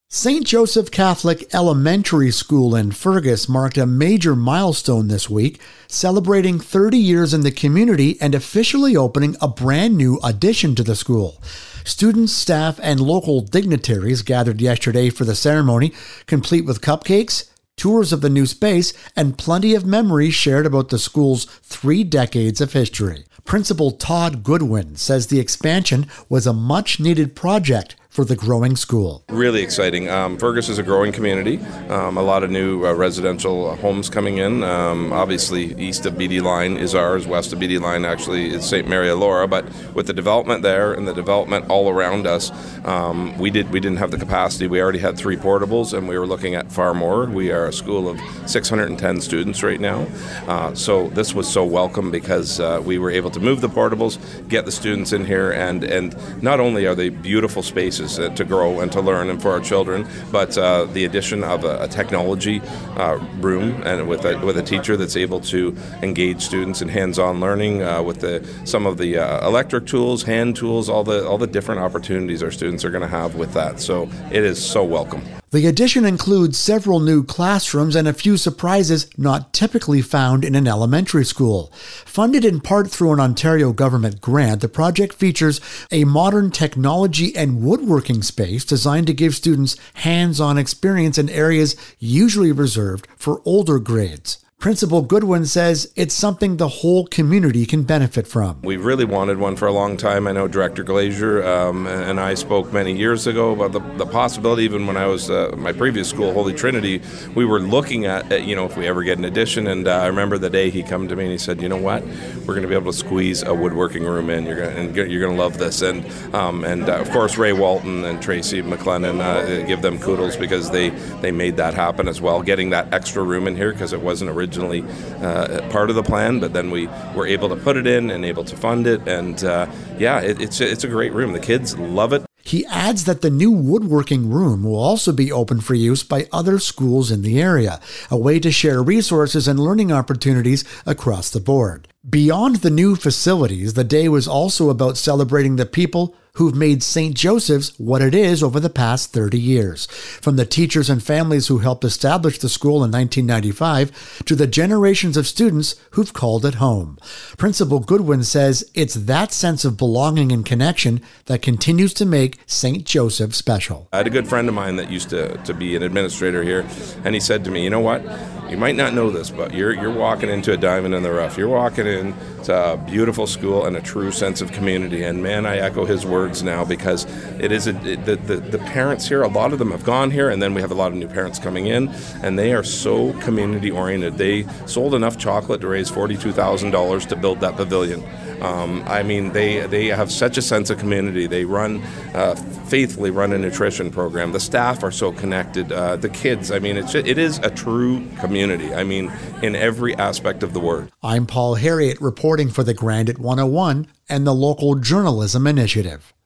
St. Joseph Catholic Elementary School in Fergus marked a major milestone this week, celebrating 30 years in the community and officially opening a brand new addition to the school. Students, staff, and local dignitaries gathered yesterday for the ceremony, complete with cupcakes, tours of the new space, and plenty of memories shared about the school's 3 decades of history. Principal Todd Goodwin says the expansion was a much-needed project for the growing school. Really exciting. Fergus is a growing community. A lot of new residential homes coming in. Obviously, east of BD Line is ours. West of BD Line actually is St. Mary Laura. But with the development there and the development all around us, we didn't have the capacity. We already had 3 portables, and we were looking at far more. We are a school of 610 students right now. So this was so welcome because we were able to move the portables, get the students in here, and not only are they beautiful spaces to grow and to learn and for our children, but the addition of a technology room and with a teacher that's able to engage students in hands-on learning with some of the electric tools, hand tools, all the different opportunities our students are going to have with that. So it is so welcome. The addition includes several new classrooms and a few surprises not typically found in an elementary school. Funded in part through an Ontario government grant, the project features a modern technology and woodworking space designed to give students hands-on experience in areas usually reserved for older grades. Principal Goodwin says it's something the whole community can benefit from. We really wanted one for a long time. I know Director Glazier and I spoke many years ago about the possibility. Even when I was my previous school, Holy Trinity, we were looking at if we ever get an addition. And I remember the day he come to me and he said, "You know what? We're going to be able to squeeze a woodworking room in. You're going to love this." And of course Ray Walton and Tracy McLennan, give them kudos because they made that happen as well. Getting that extra room in here because it wasn't originally part of the plan, but then we were able to put it in and able to fund it, and it's a great room. The kids love it. He adds that the new woodworking room will also be open for use by other schools in the area, a way to share resources and learning opportunities across the board. Beyond the new facilities, the day was also about celebrating the people who've made St. Joseph's what it is over the past 30 years. From the teachers and families who helped establish the school in 1995 to the generations of students who've called it home. Principal Goodwin says it's that sense of belonging and connection that continues to make St. Joseph special. I had a good friend of mine that used to be an administrator here, and he said to me, "You know what? You might not know this, but you're walking into a diamond in the rough. You're walking into a beautiful school and a true sense of community." And man, I echo his words now because it is the parents here. A lot of them have gone here, and then we have a lot of new parents coming in, and they are so community oriented. They sold enough chocolate to raise $42,000 to build that pavilion. They have such a sense of community. They faithfully run a nutrition program. The staff are so connected. The kids, it is a true community. In every aspect of the word. I'm Paul Harriet reporting for the Grand at 101 and the Local Journalism Initiative.